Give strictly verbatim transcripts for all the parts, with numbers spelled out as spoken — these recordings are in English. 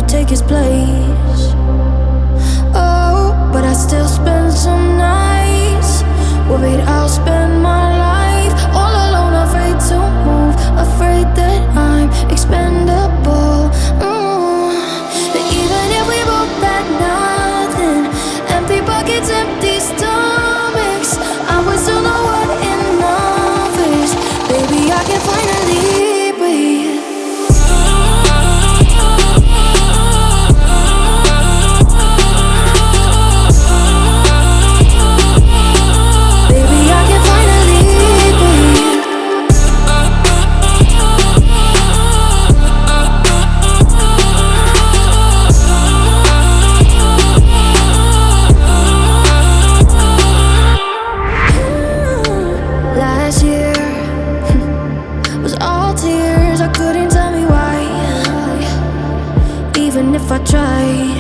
take his place. Oh, but I still spend some nights worried I'll spend my life all alone, afraid to move, afraid that I'm expendable. mm. But even if we both had nothing, empty pockets, empty stomachs, I would still know what enough is. Baby, I can finally breathe. Even if I tried,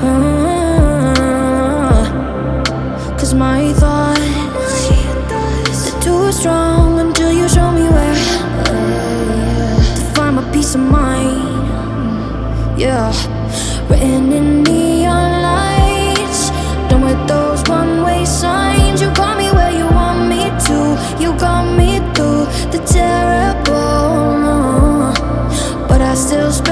uh, cause my thoughts, they're too strong until you show me where to find my peace of mind. Yeah, written in neon lights, done with those one-way signs. You got me where you want me to, you got me through the terrible, uh, but I still